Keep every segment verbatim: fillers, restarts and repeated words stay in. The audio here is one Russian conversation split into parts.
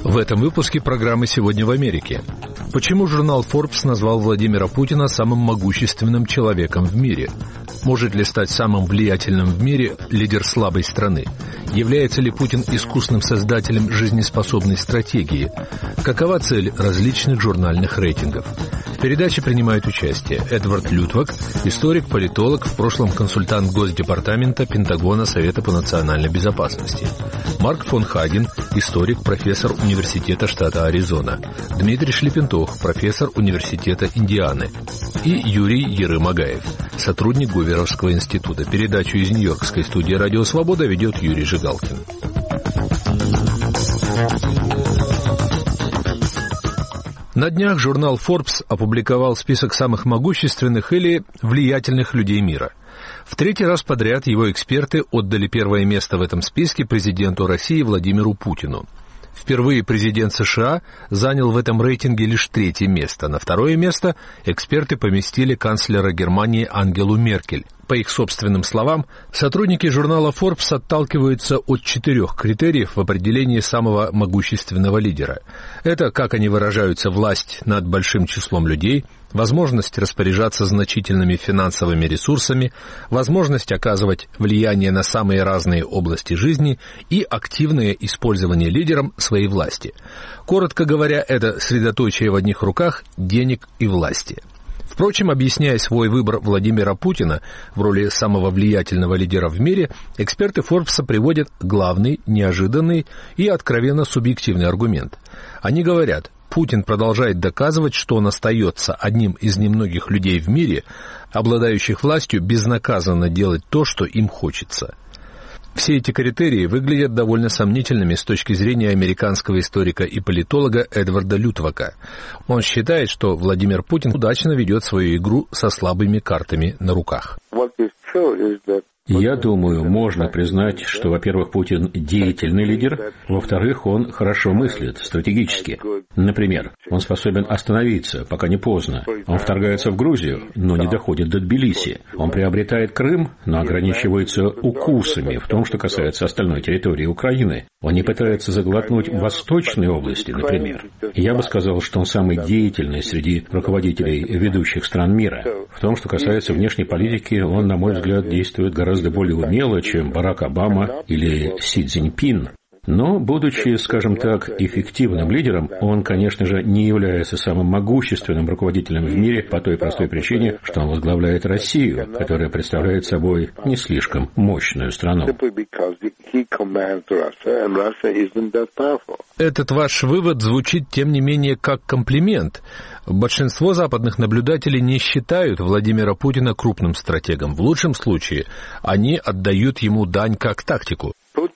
В этом выпуске программы «Сегодня в Америке». Почему журнал Forbes назвал Владимира Путина самым могущественным человеком в мире? Может ли стать самым влиятельным в мире лидер слабой страны? Является ли Путин искусным создателем жизнеспособной стратегии? Какова цель различных журнальных рейтингов? В передаче принимают участие Эдвард Лютвак, историк-политолог, в прошлом консультант Госдепартамента Пентагона Совета по национальной безопасности. Марк фон Хаген, историк, профессор Университета штата Аризона. Дмитрий Шлепентох, профессор Университета Индианы. И Юрий Ерым-Агаев, сотрудник Гуверовского института. Передачу из Нью-Йоркской студии «Радио Свобода» ведет Юрий Жигалкин. На днях журнал Forbes опубликовал список самых могущественных или влиятельных людей мира. В третий раз подряд его эксперты отдали первое место в этом списке президенту России Владимиру Путину. Впервые президент США занял в этом рейтинге лишь третье место. На второе место эксперты поместили канцлера Германии Ангелу Меркель. По их собственным словам, сотрудники журнала Forbes отталкиваются от четырех критериев в определении самого могущественного лидера. Это, как они выражаются, власть над большим числом людей, возможность распоряжаться значительными финансовыми ресурсами, возможность оказывать влияние на самые разные области жизни и активное использование лидером своей власти. Коротко говоря, это средоточие в одних руках денег и власти. Впрочем, объясняя свой выбор Владимира Путина в роли самого влиятельного лидера в мире, эксперты Форбса приводят главный, неожиданный и откровенно субъективный аргумент. Они говорят, Путин продолжает доказывать, что он остается одним из немногих людей в мире, обладающих властью безнаказанно делать то, что им хочется. Все эти критерии выглядят довольно сомнительными с точки зрения американского историка и политолога Эдварда Лютвака. Он считает, что Владимир Путин удачно ведет свою игру со слабыми картами на руках. Я думаю, можно признать, что, во-первых, Путин деятельный лидер, во-вторых, он хорошо мыслит, стратегически. Например, он способен остановиться, пока не поздно. Он вторгается в Грузию, но не доходит до Тбилиси. Он приобретает Крым, но ограничивается укусами в том, что касается остальной территории Украины. Он не пытается заглотнуть восточные области, например. Я бы сказал, что он самый деятельный среди руководителей ведущих стран мира. В том, что касается внешней политики, он, на мой взгляд, действует гораздо более умело, чем Барак Обама или Си Цзиньпин. Но, будучи, скажем так, эффективным лидером, он, конечно же, не является самым могущественным руководителем в мире по той простой причине, что он возглавляет Россию, которая представляет собой не слишком мощную страну. Этот ваш вывод звучит, тем не менее, как комплимент. Большинство западных наблюдателей не считают Владимира Путина крупным стратегом. В лучшем случае они отдают ему дань как тактику.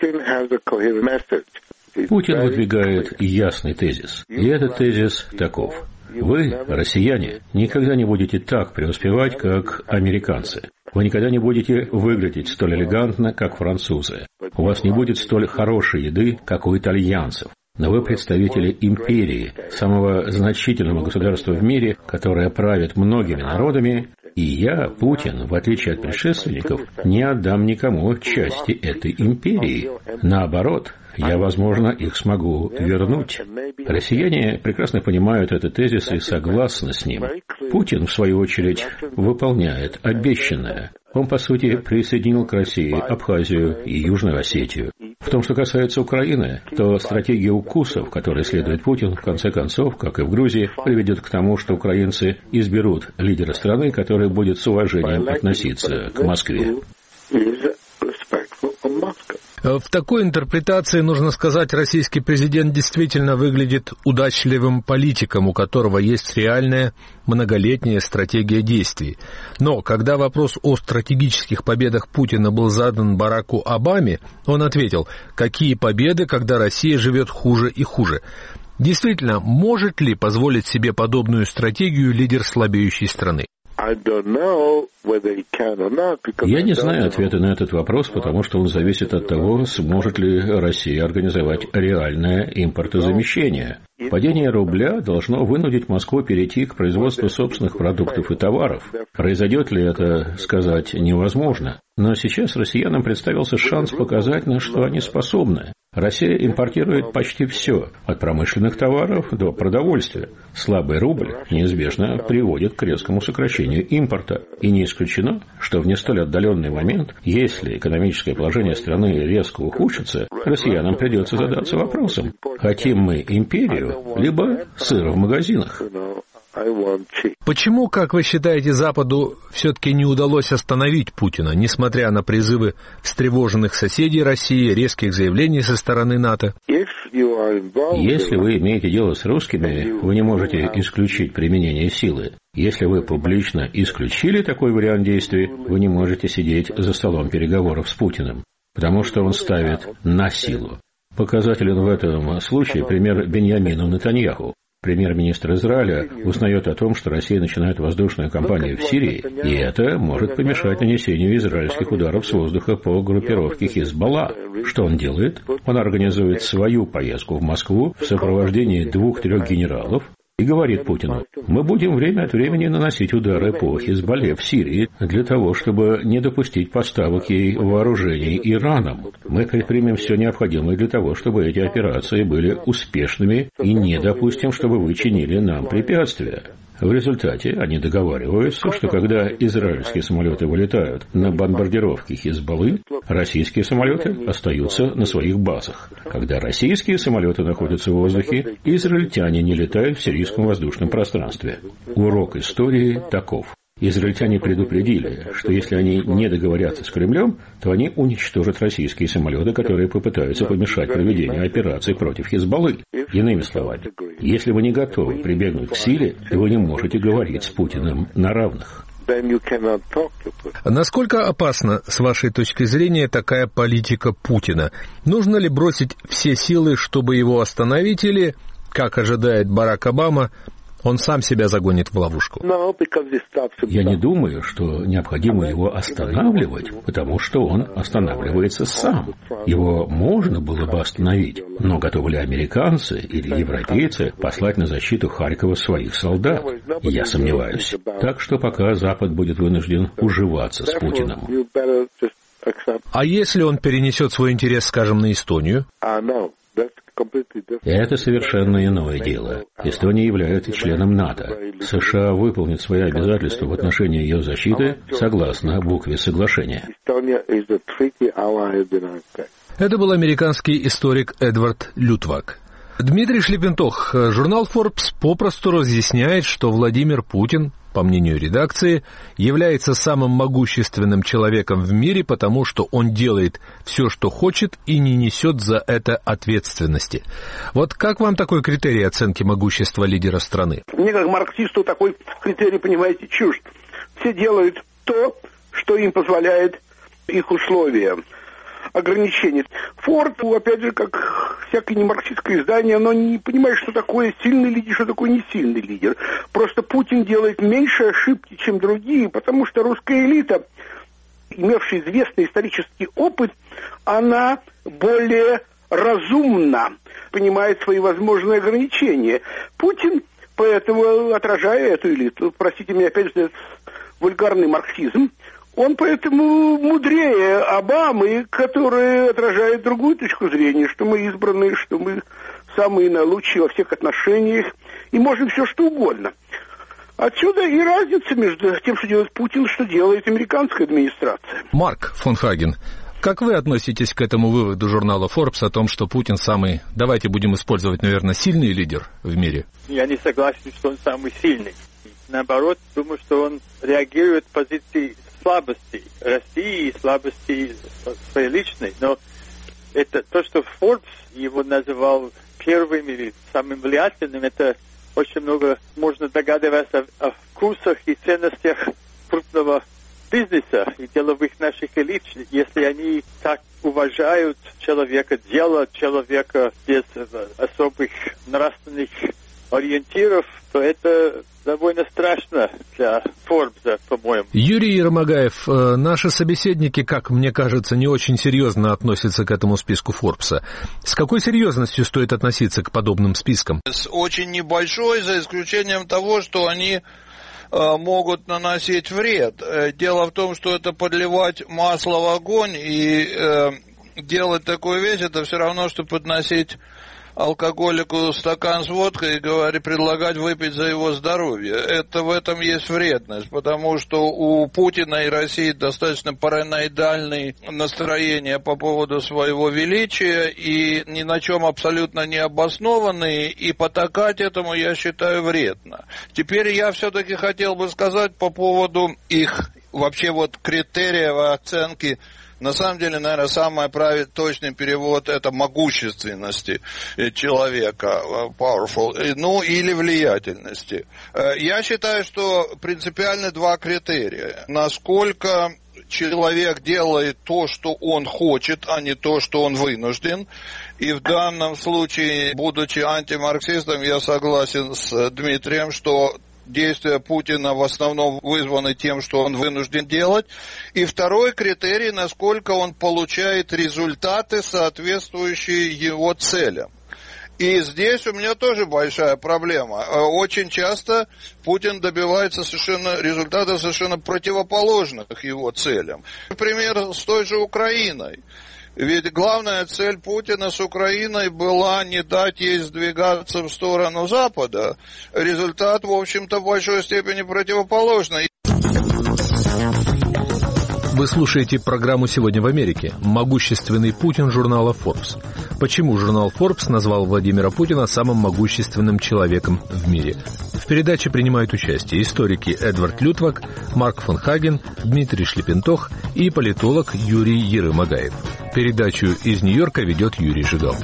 Путин выдвигает ясный тезис. И этот тезис таков. Вы, россияне, никогда не будете так преуспевать, как американцы. Вы никогда не будете выглядеть столь элегантно, как французы. У вас не будет столь хорошей еды, как у итальянцев. Но вы представители империи, самого значительного государства в мире, которое правит многими народами, и я, Путин, в отличие от предшественников, не отдам никому части этой империи. Наоборот, я, возможно, их смогу вернуть. Россияне прекрасно понимают этот тезис и согласны с ним. Путин, в свою очередь, выполняет обещанное. Он, по сути, присоединил к России Абхазию и Южную Осетию. В том, что касается Украины, то стратегия укусов, которой следует Путин, в конце концов, как и в Грузии, приведет к тому, что украинцы изберут лидера страны, который будет с уважением относиться к Москве. В такой интерпретации, нужно сказать, российский президент действительно выглядит удачливым политиком, у которого есть реальная многолетняя стратегия действий. Но когда вопрос о стратегических победах Путина был задан Бараку Обаме, он ответил, какие победы, когда Россия живет хуже и хуже. Действительно, может ли позволить себе подобную стратегию лидер слабеющей страны? Я не знаю ответа на этот вопрос, потому что он зависит от того, сможет ли Россия организовать реальное импортозамещение. Падение рубля должно вынудить Москву перейти к производству собственных продуктов и товаров. Произойдет ли это, сказать невозможно. Но сейчас россиянам представился шанс показать, на что они способны. Россия импортирует почти все, от промышленных товаров до продовольствия. Слабый рубль неизбежно приводит к резкому сокращению импорта. И не исключено, что в не столь отдаленный момент, если экономическое положение страны резко ухудшится, россиянам придется задаться вопросом, хотим мы империю, либо сыр в магазинах. Почему, как вы считаете, Западу все-таки не удалось остановить Путина, несмотря на призывы встревоженных соседей России, резких заявлений со стороны НАТО? Если вы имеете дело с русскими, вы не можете исключить применение силы. Если вы публично исключили такой вариант действий, вы не можете сидеть за столом переговоров с Путиным, потому что он ставит на силу. Показателен в этом случае пример Беньямина Нетаньяху. Премьер-министр Израиля узнает о том, что Россия начинает воздушную кампанию в Сирии, и это может помешать нанесению израильских ударов с воздуха по группировке Хизбалла. Что он делает? Он организует свою поездку в Москву в сопровождении двух-трех генералов и говорит Путину: мы будем время от времени наносить удары по Хизбалле в Сирии для того, чтобы не допустить поставок ей вооружений Ираном. Мы предпримем все необходимое для того, чтобы эти операции были успешными, и не допустим, чтобы вы чинили нам препятствия. В результате они договариваются, что когда израильские самолеты вылетают на бомбардировки Хизбаллы, российские самолеты остаются на своих базах. Когда российские самолеты находятся в воздухе, израильтяне не летают в сирийском воздушном пространстве. Урок истории таков. Израильтяне предупредили, что если они не договорятся с Кремлем, то они уничтожат российские самолеты, которые попытаются помешать проведению операций против Хизбаллы. Иными словами, если вы не готовы прибегнуть к силе, то вы не можете говорить с Путиным на равных. Насколько опасна, с вашей точки зрения, такая политика Путина? Нужно ли бросить все силы, чтобы его остановить, или, как ожидает Барак Обама, он сам себя загонит в ловушку? Я не думаю, что необходимо его останавливать, потому что он останавливается сам. Его можно было бы остановить, но готовы ли американцы или европейцы послать на защиту Харькова своих солдат? Я сомневаюсь. Так что пока Запад будет вынужден уживаться с Путиным. А если он перенесет свой интерес, скажем, на Эстонию? Это совершенно иное дело. Эстония является членом НАТО. США выполнит свои обязательства в отношении ее защиты согласно букве соглашения. Это был американский историк Эдвард Лютвак. Дмитрий Шлепентох, журнал Forbes попросту разъясняет, что Владимир Путин, по мнению редакции, является самым могущественным человеком в мире, потому что он делает все, что хочет, и не несет за это ответственности. Вот как вам такой критерий оценки могущества лидера страны? Мне, как марксисту, такой критерий, понимаете, чужд. Все делают то, что им позволяет их условия, ограничения. Форд, опять же, как всякое немарксистское издание, оно не понимает, что такое сильный лидер, что такое не сильный лидер. Просто Путин делает меньше ошибки, чем другие, потому что русская элита, имевшая известный исторический опыт, она более разумно понимает свои возможные ограничения. Путин, поэтому, отражая эту элиту, простите меня, опять же, вульгарный марксизм, он поэтому мудрее Обамы, который отражает другую точку зрения, что мы избранные, что мы самые наилучшие во всех отношениях, и можем все что угодно. Отсюда и разница между тем, что делает Путин, что делает американская администрация. Марк фон Хаген, как вы относитесь к этому выводу журнала Forbes о том, что Путин самый, давайте будем использовать, наверное, сильный лидер в мире? Я не согласен, что он самый сильный. Наоборот, думаю, что он реагирует в позиции слабости России и слабости своей личной. Но это то, что Forbes его называл первым или самым влиятельным, это очень много можно догадываться о, о вкусах и ценностях крупного бизнеса и деловых наших элит, если они так уважают человека, дело человека без особых нравственных ориентиров, то это довольно страшно для Forbes, по-моему. Юрий Ермогаев, наши собеседники, как мне кажется, не очень серьезно относятся к этому списку Forbes. С какой серьезностью стоит относиться к подобным спискам? С очень небольшой, за исключением того, что они могут наносить вред. Дело в том, что это подливать масло в огонь и делать такую вещь, это все равно, что подносить алкоголику стакан с водкой и говорить, предлагать выпить за его здоровье. Это в этом есть вредность, потому что у Путина и России достаточно параноидальные настроения по поводу своего величия и ни на чем абсолютно не обоснованные, и потакать этому, я считаю, вредно. Теперь я все-таки хотел бы сказать по поводу их вообще вот критериев оценки. На самом деле, наверное, самый правильный, точный перевод – это могущественности человека, powerful, ну, или влиятельности. Я считаю, что принципиально два критерия. Насколько человек делает то, что он хочет, а не то, что он вынужден. И в данном случае, будучи антимарксистом, я согласен с Дмитрием, что действия Путина в основном вызваны тем, что он вынужден делать. И второй критерий, насколько он получает результаты, соответствующие его целям. И здесь у меня тоже большая проблема. Очень часто Путин добивается совершенно результатов совершенно противоположных его целям. Например, с той же Украиной. Ведь главная цель Путина с Украиной была не дать ей сдвигаться в сторону Запада. Результат, в общем-то, в большой степени противоположный. Вы слушаете программу «Сегодня в Америке». Могущественный Путин журнала Forbes. Почему журнал Forbes назвал Владимира Путина самым могущественным человеком в мире? В передаче принимают участие историки Эдвард Лютвак, Марк фон Хаген, Дмитрий Шлепентох и политолог Юрий Ерымагаев. Передачу из Нью-Йорка ведет Юрий Жигал.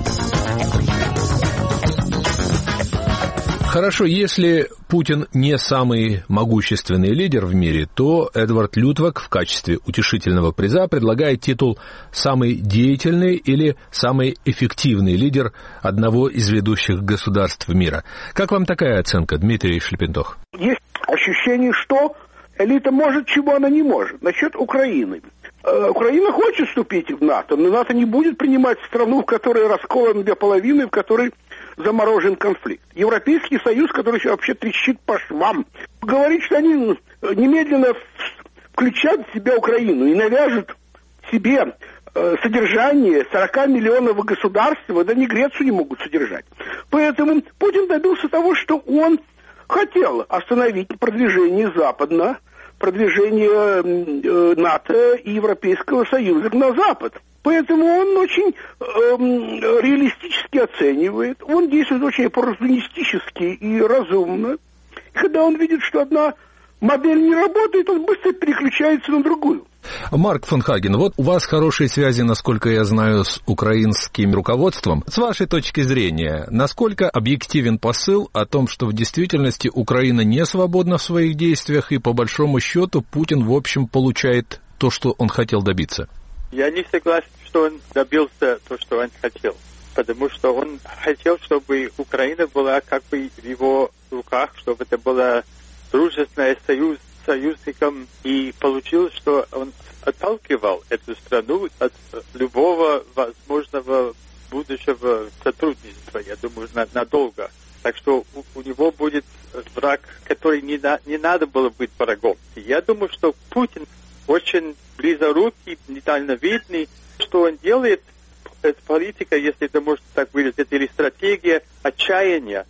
Хорошо, если Путин не самый могущественный лидер в мире, то Эдвард Лютвак в качестве утешительного приза предлагает титул «Самый деятельный» или «Самый эффективный лидер одного из ведущих государств мира». Как вам такая оценка, Дмитрий Шлепентох? Есть ощущение, что элита может, чего она не может. Насчет Украины. Э, Украина хочет вступить в НАТО, но НАТО не будет принимать страну, в которой расколы на две половины, в которой заморожен конфликт. Европейский Союз, который еще вообще трещит по швам, говорит, что они немедленно включат в себя Украину и навяжут себе э, содержание сорок миллионов государства, да ни Грецию не могут содержать. Поэтому Путин добился того, что он хотел остановить продвижение западно, продвижение э, НАТО и Европейского Союза на Запад. Поэтому он очень э, реалистически оценивает, он действует очень оппортунистически и разумно. И когда он видит, что одна модель не работает, он быстро переключается на другую. Марк фон Хаген, вот у вас хорошие связи, насколько я знаю, с украинским руководством. С вашей точки зрения, насколько объективен посыл о том, что в действительности Украина не свободна в своих действиях, и по большому счету Путин, в общем, получает то, что он хотел добиться? Я не согласен, что он добился то, что он хотел, потому что он хотел, чтобы Украина была как бы в его руках, чтобы это была дружественная союз, союзником, и получилось, что он отталкивал эту страну от любого возможного будущего сотрудничества, я думаю, надолго. Так что у, у него будет враг, который не, на, не надо было быть врагом. И я думаю, что Путин очень близорукий, недальновидный. Что он делает, это политика, если это можно так выразить, или стратегия отчаяния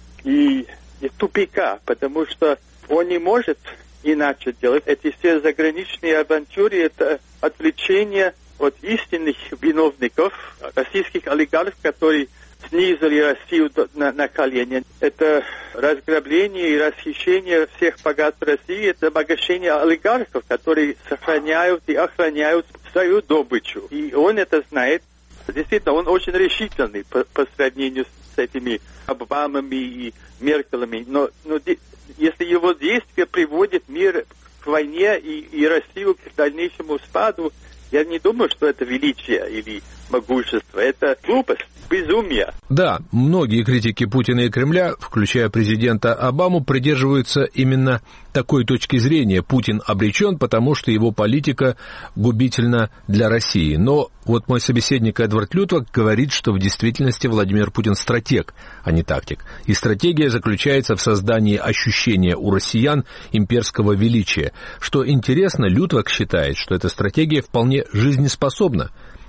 и, и тупика, потому что он не может иначе делать. Эти все заграничные авантюры, это отвлечение от истинных виновников, российских олигархов, которые снизили Россию на, на колени. Это разграбление и расхищение всех богатств России, это обогащение олигархов, которые сохраняют и охраняют свою добычу. И он это знает. Действительно, он очень решительный по, по сравнению с этими Обамами и Меркелами. Но, но де, если его действия приводят мир к войне и, и Россию к дальнейшему спаду, я не думаю, что это величие или могущество. Это глупость, безумие. Да, многие критики Путина и Кремля, включая президента Обаму, придерживаются именно такой точки зрения. Путин обречен, потому что его политика губительна для России. Но вот мой собеседник Эдвард Лютвак говорит, что в действительности Владимир Путин стратег, а не тактик. И стратегия заключается в создании ощущения у россиян имперского величия. Что интересно, Лютвак считает, что эта стратегия вполне жизнеспособна.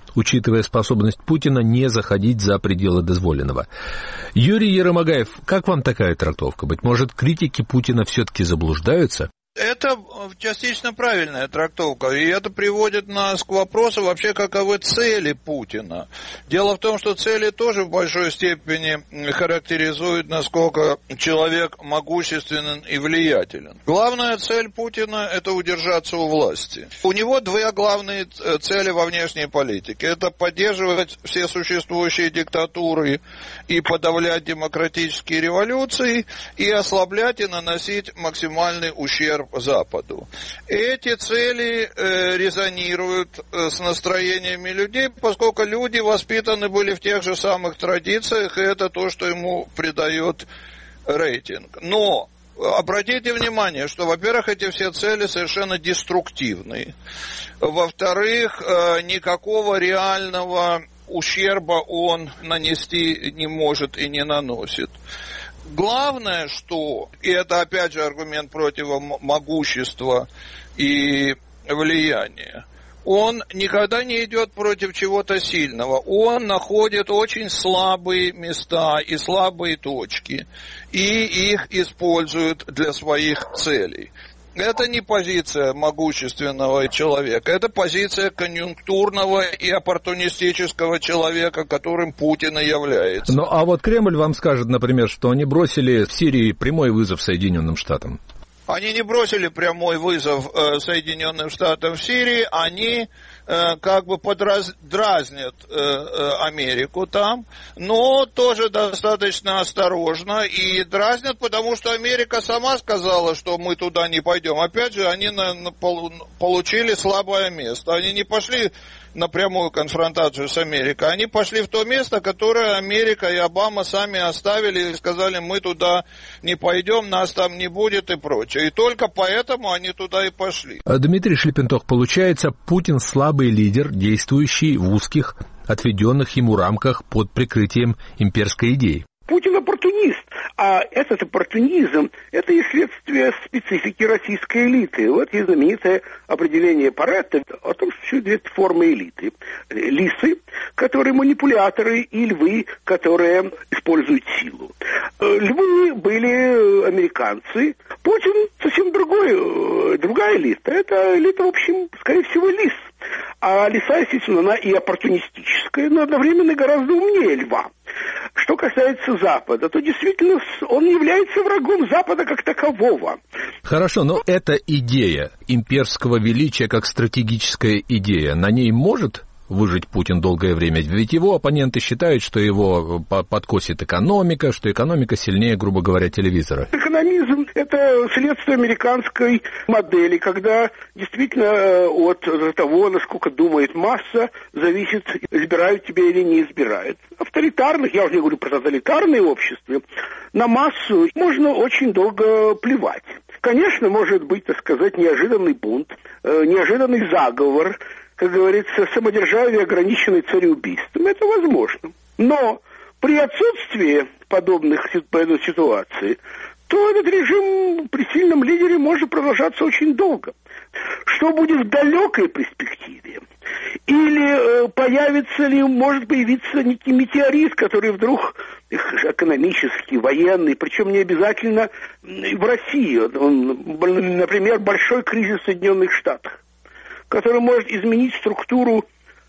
учитывая способность Путина не заходить за пределы дозволенного. Юрий Еромагаев, как вам такая трактовка? Быть может, критики Путина все-таки заблуждаются? Это частично правильная трактовка, и это приводит нас к вопросу вообще, каковы цели Путина. Дело в том, что цели тоже в большой степени характеризуют, насколько человек могущественен и влиятелен. Главная цель Путина – это удержаться у власти. У него две главные цели во внешней политике. Это поддерживать все существующие диктатуры и подавлять демократические революции, и ослаблять и наносить максимальный ущерб Западу. Эти цели э, резонируют э, с настроениями людей, поскольку люди воспитаны были в тех же самых традициях, и это то, что ему придает рейтинг. Но обратите внимание, что, во-первых, эти все цели совершенно деструктивные. Во-вторых, э, никакого реального ущерба он нанести не может и не наносит. Главное, что, и это опять же аргумент против могущества и влияния, он никогда не идет против чего-то сильного. Он находит очень слабые места и слабые точки, и их использует для своих целей. Это не позиция могущественного человека, это позиция конъюнктурного и оппортунистического человека, которым Путин и является. Ну, а вот Кремль вам скажет, например, что они бросили в Сирии прямой вызов Соединенным Штатам. Они не бросили прямой вызов э, Соединенным Штатам в Сирии, они э, как бы подразнят э, э, Америку там, но тоже достаточно осторожно, и дразнят, потому что Америка сама сказала, что мы туда не пойдем. Опять же, они на, на, получили слабое место, они не пошли на прямую конфронтацию с Америкой, они пошли в то место, которое Америка и Обама сами оставили и сказали, мы туда не пойдем, нас там не будет и прочее. И только поэтому они туда и пошли. Дмитрий Шлепентох, получается, Путин слабый лидер, действующий в узких, отведенных ему рамках под прикрытием имперской идеи. Путин оппортунист, а этот оппортунизм – это и следствие специфики российской элиты. Вот есть знаменитое определение Паретто о том, что существуют две формы элиты. Лисы, которые манипуляторы, и львы, которые используют силу. Львы были американцы, Путин совсем другой, другая элита. Это элита, в общем, скорее всего, лис. А лиса, естественно, она и оппортунистическая, но одновременно гораздо умнее льва. Что касается Запада, то действительно он является врагом Запада как такового. Хорошо, но эта идея имперского величия как стратегическая идея, на ней может выжить Путин долгое время? Ведь его оппоненты считают, что его подкосит экономика, что экономика сильнее, грубо говоря, телевизора. Экономизм – это следствие американской модели, когда действительно от того, насколько думает масса, зависит, избирают тебя или не избирают. Авторитарных, я уже не говорю про тоталитарные общества, на массу можно очень долго плевать. Конечно, может быть, так сказать, неожиданный бунт, неожиданный заговор, как говорится, самодержавие, ограниченное цареубийством. Это возможно. Но при отсутствии подобных ситуаций, то этот режим при сильном лидере может продолжаться очень долго. Что будет в далекой перспективе? Или э, появится ли, может появиться некий метеорит, который вдруг экономический, военный, причем не обязательно в России. Он, например, большой кризис в Соединенных Штатах, который может изменить структуру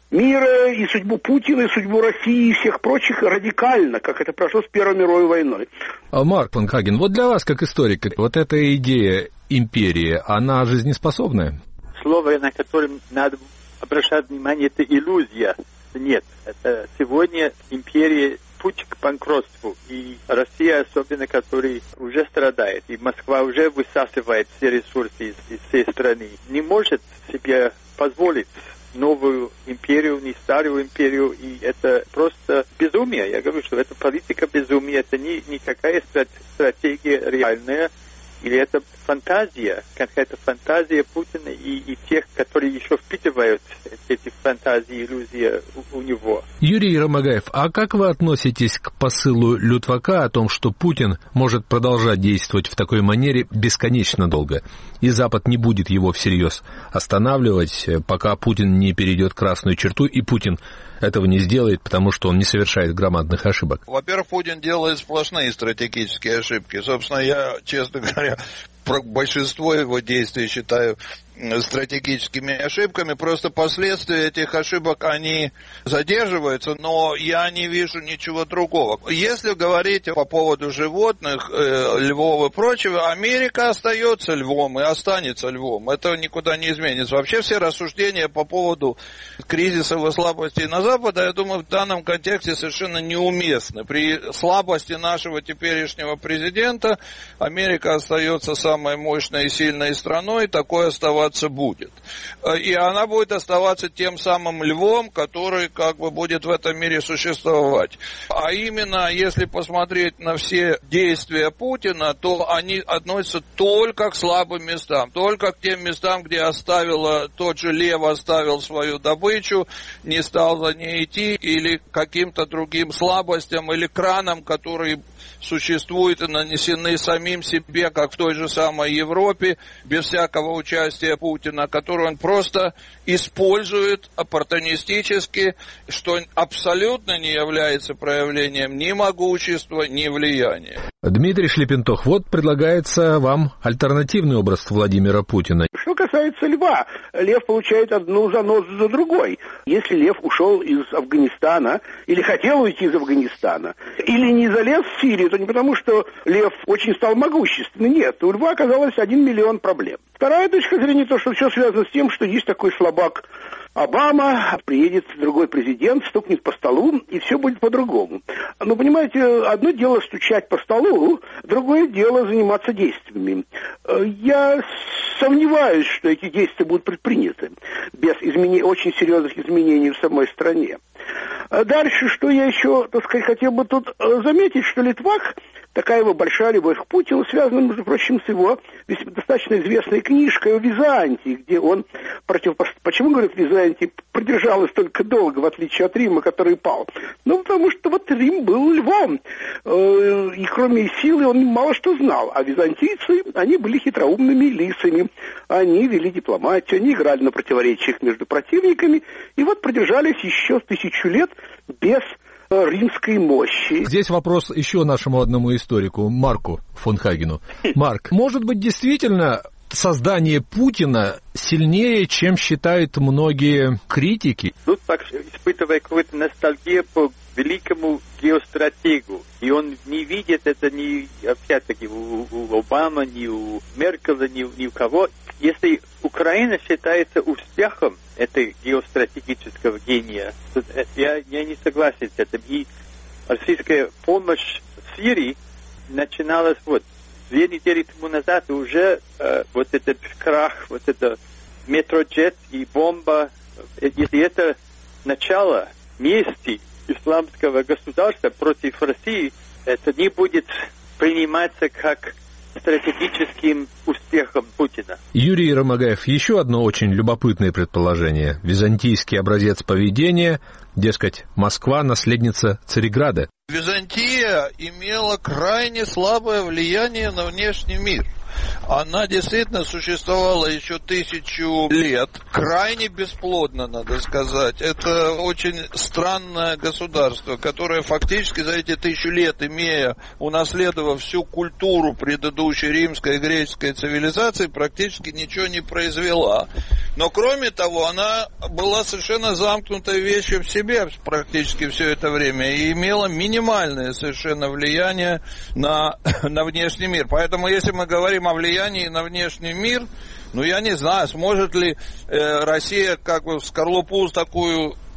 мира и судьбу Путина, и судьбу России и всех прочих радикально, как это прошло с Первой мировой войной. А Марк Панхаген, вот для вас, как историка, вот эта идея империи, она жизнеспособная? Слово, на которое надо обращать внимание, это иллюзия. Нет, это сегодня империя путь к банкротству. И Россия, особенно, которая уже страдает, и Москва уже высасывает все ресурсы из, из всей страны, не может себе позволить новую империю, не старую империю, и это просто безумие. Я говорю, что это политика безумия, это не никакая стратегия реальная, или это фантазия, какая-то фантазия Путина и, и тех, которые еще впитывают эти фантазии, иллюзии у, у него. Юрий Ромагаев, а как вы относитесь к посылу Лютвака о том, что Путин может продолжать действовать в такой манере бесконечно долго, и Запад не будет его всерьез останавливать, пока Путин не перейдет красную черту, и Путин этого не сделает, потому что он не совершает громадных ошибок? Во-первых, Путин делает сплошные стратегические ошибки. Собственно, я, честно говоря, про большинство его действий считаю стратегическими ошибками, просто последствия этих ошибок, они задерживаются, но я не вижу ничего другого. Если говорить по поводу животных, э, львов и прочего, Америка остается львом и останется львом. Это никуда не изменится. Вообще все рассуждения по поводу кризиса и слабости на Западе, я думаю, в данном контексте совершенно неуместны. При слабости нашего теперешнего президента Америка остается самой мощной и сильной страной, такое оставаться будет. И она будет оставаться тем самым львом, который как бы будет в этом мире существовать. А именно, если посмотреть на все действия Путина, то они относятся только к слабым местам, только к тем местам, где оставила, тот же лев оставил свою добычу, не стал за ней идти, или к каким-то другим слабостям или кранам, которые существуют и нанесены самим себе, как в той же самой Европе, без всякого участия Путина, который он просто использует оппортунистически, что абсолютно не является проявлением ни могущества, ни влияния. Дмитрий Шлепентох, вот предлагается вам альтернативный образ Владимира Путина. Что касается льва, лев получает одну занозу за другой. Если лев ушел из Афганистана, или хотел уйти из Афганистана, или не залез в Сирию, то не потому, что лев очень стал могущественным. Нет, у льва оказалось один миллион проблем. Вторая точка зрения, то, что все связано с тем, что есть такой слабак Обама, приедет другой президент, стукнет по столу, и все будет по-другому. Но, понимаете, одно дело стучать по столу, другое дело заниматься действиями. Я сомневаюсь, что эти действия будут предприняты без изменений, очень серьезных изменений в самой стране. Дальше, что я еще, так сказать, хотел бы тут заметить, что Литвак, такая его большая любовь к Путину, связана, между прочим, с его достаточно известной книжкой о Византии, где он противопоставляет. Почему, говорят, Византия продержалась только долго, в отличие от Рима, который пал? Ну, потому что вот Рим был львом, и кроме силы он мало что знал. А византийцы, они были хитроумными лисами, они вели дипломатию, они играли на противоречиях между противниками, и вот продержались еще тысячу лет без римской мощи. Здесь вопрос еще нашему одному историку, Марку фон Хагену. Марк, может быть, действительно создание Путина сильнее, чем считают многие критики? Тут испытывая какую-то ностальгию по великому геостратегу. И он не видит это ни, опять-таки, у, у Обамы, ни у Меркеля, ни, ни у кого. Если Украина считается успехом этой геостратегического гения, то я, я не согласен с этим. И российская помощь Сирии начиналась вот две недели тому назад, и уже э, вот этот крах, вот это метроджет и бомба, если это начало мести исламского государства против России, это не будет приниматься как стратегическим успехом Путина. Юрий Ромагаев, еще одно очень любопытное предположение. Византийский образец поведения, дескать, Москва наследница Царьграда. Византия имела крайне слабое влияние на внешний мир. Она действительно существовала еще тысячу лет, крайне бесплодно, надо сказать. Это очень странное государство, которое фактически за эти тысячу лет, имея, унаследовав всю культуру предыдущей римской и греческой цивилизации, практически ничего не произвела. Но кроме того, она была совершенно замкнутой вещью в себе практически все это время и имела минимальное совершенно влияние на, на внешний мир. Поэтому если мы говорим о влиянии на внешний мир, ну я не знаю, сможет ли э, Россия как бы в скорлупу такую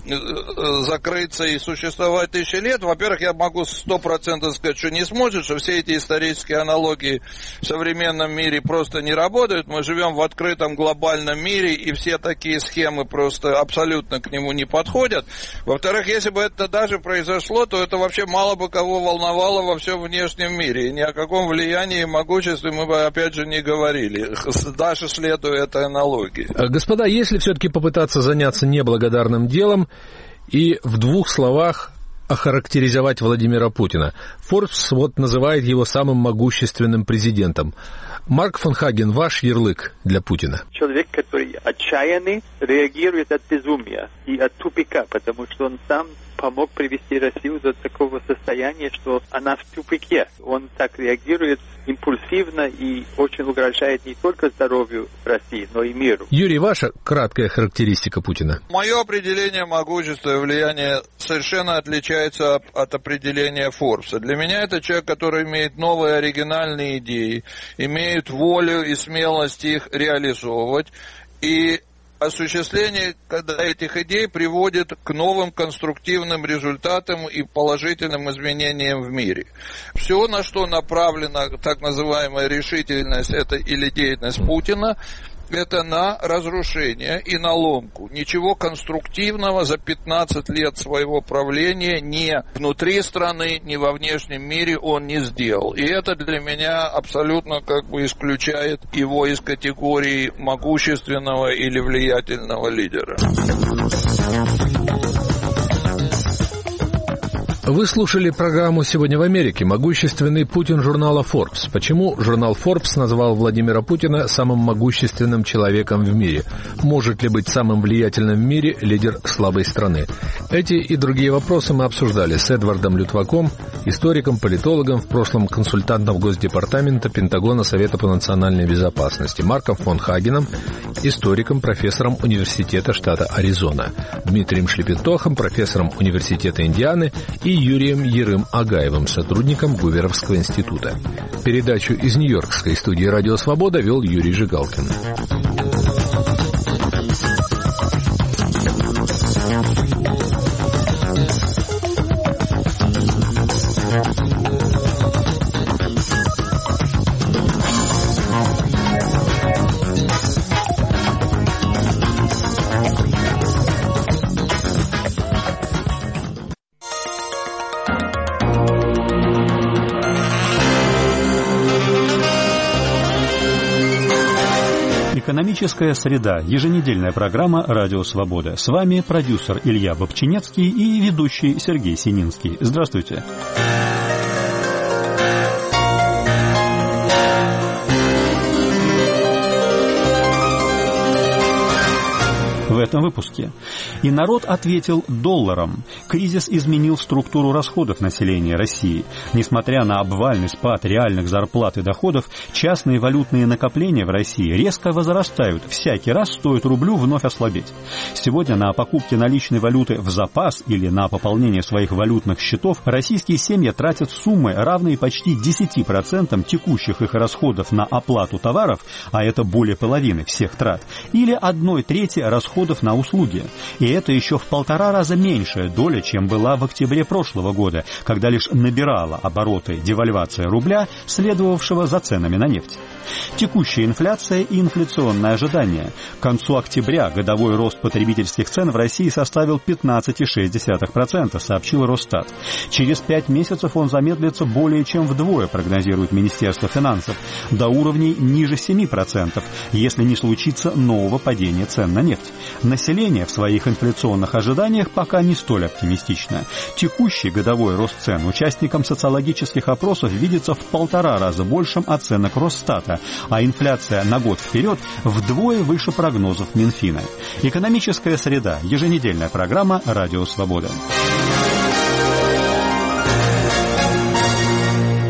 закрыться и существовать тысячи лет, во-первых, я могу сто процентов сказать, что не сможет, что все эти исторические аналогии в современном мире просто не работают. Мы живем в открытом глобальном мире, и все такие схемы просто абсолютно к нему не подходят. Во-вторых, если бы это даже произошло, то это вообще мало бы кого волновало во всем внешнем мире. И ни о каком влиянии и могуществе мы бы опять же не говорили, даже следуя этой аналогии. Господа, если все-таки попытаться заняться неблагодарным делом и в двух словах охарактеризовать Владимира Путина. Forbes вот называет его самым могущественным президентом. Марк фон Хаген, ваш ярлык для Путина. Человек, который отчаянный, реагирует от безумия и от тупика, потому что он сам помог привести Россию до такого состояния, что она в тупике. Он так реагирует импульсивно и очень угрожает не только здоровью России, но и миру. Юрий, ваша краткая характеристика Путина. Мое определение могущества и влияния совершенно отличается от определения Форбса. Для меня это человек, который имеет новые оригинальные идеи, имеет волю и смелость их реализовывать, и осуществление этих идей приводит к новым конструктивным результатам и положительным изменениям в мире. Все, на что направлена так называемая решительность это, или деятельность Путина, это на разрушение и на ломку. Ничего конструктивного за пятнадцать лет своего правления ни внутри страны, ни во внешнем мире он не сделал. И это для меня абсолютно как бы исключает его из категории могущественного или влиятельного лидера. Вы слушали программу «Сегодня в Америке». Могущественный Путин журнала Forbes. Почему журнал Forbes назвал Владимира Путина самым могущественным человеком в мире? Может ли быть самым влиятельным в мире лидер слабой страны? Эти и другие вопросы мы обсуждали с Эдвардом Лютваком, историком, политологом, в прошлом консультантом Госдепартамента Пентагона Совета по национальной безопасности, Марком фон Хагеном, историком, профессором Университета штата Аризона, Дмитрием Шлепетохом, профессором Университета Индианы и Юрием Ерым-Агаевым, сотрудником Гуверовского института. Передачу из Нью-Йоркской студии «Радио Свобода» вел Юрий Жигалкин. Экономическая среда. Еженедельная программа «Радио Свобода». С вами продюсер Илья Бобчинецкий и ведущий Сергей Сининский. Здравствуйте. В этом выпуске. И народ ответил долларом. Кризис изменил структуру расходов населения России. Несмотря на обвальный спад реальных зарплат и доходов, частные валютные накопления в России резко возрастают. Всякий раз стоит рублю вновь ослабеть. Сегодня на покупки наличной валюты в запас или на пополнение своих валютных счетов российские семьи тратят суммы, равные почти десяти процентам текущих их расходов на оплату товаров, а это более половины всех трат, или одной трети расходов на услуги. И это еще в полтора раза меньшая доля, чем была в октябре прошлого года, когда лишь набирала обороты девальвация рубля, следовавшего за ценами на нефть. Текущая инфляция и инфляционное ожидание. К концу октября годовой рост потребительских цен в России составил пятнадцать целых шесть десятых процента, сообщил Росстат. Через пять месяцев он замедлится более чем вдвое, прогнозирует Министерство финансов, до уровней ниже семи процентов, если не случится нового падения цен на нефть. Население в своих инфляционных ожиданиях пока не столь оптимистично. Текущий годовой рост цен участникам социологических опросов видится в полтора раза большим оценок Росстата, а инфляция на год вперед вдвое выше прогнозов Минфина. Экономическая среда. Еженедельная программа «Радио Свобода».